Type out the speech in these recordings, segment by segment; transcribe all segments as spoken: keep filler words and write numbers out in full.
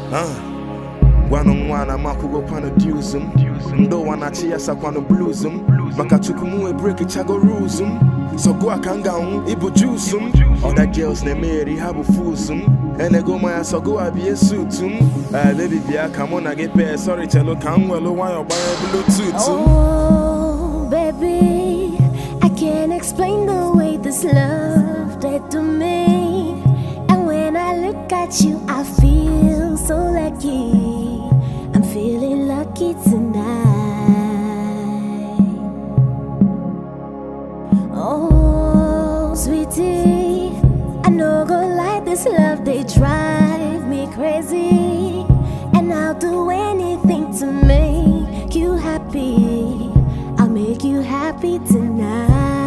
One on one, I'm a go pan a dusum. No one at cheers up on a bluesum. Bakatukumu a break a chago rusum. So go a kangang, ibu juicum. Other girls they marry have a foolsum. And I go my so go a be a suitum. Uh, baby, yeah, come on, I get paid. Sorry, cello, come well, why you buy a Bluetooth. Oh, baby, I can't explain the way this love did to me. And when I look at you, I feel so lucky. I'm feeling lucky tonight. Oh, sweetie, I know go like this love, they drive me crazy. And I'll do anything to make you happy. I'll make you happy tonight.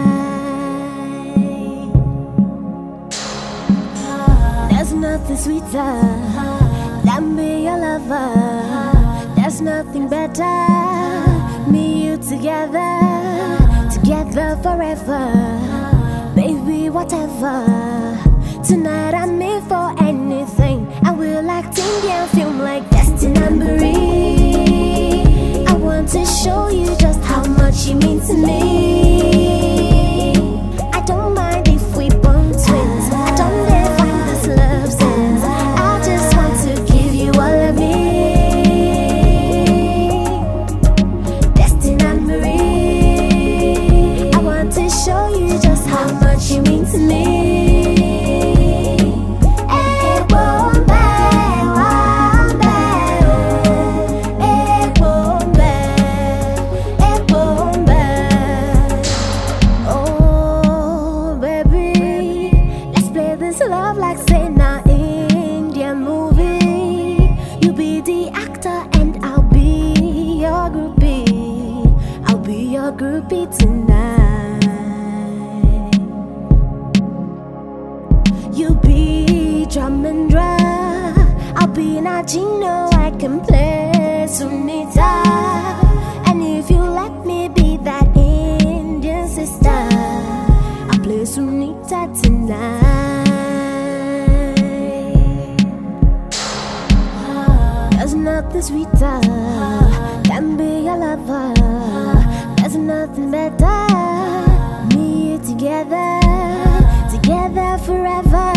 There's nothing sweeter than be your lover. There's nothing better. Me, you together, together forever. Baby, whatever. Tonight I'm made for anything. I will act Indian film like Destin and Marie. I want to show you just how much you mean to me. I don't mind if we born twins. I don't dare find this love sense. I just want to give you all of me. Destin and Marie. I want to show you just how much you mean to me. Love like say na Indian movie. You be the actor and I'll be your groupie. I'll be your groupie tonight. You be Dramendra, I'll be Najino. I can play Sunita. And if you let me be that Indian sister, I'll play Sunita tonight. There's nothing sweeter than be your lover. There's nothing better. Me, you together, together forever.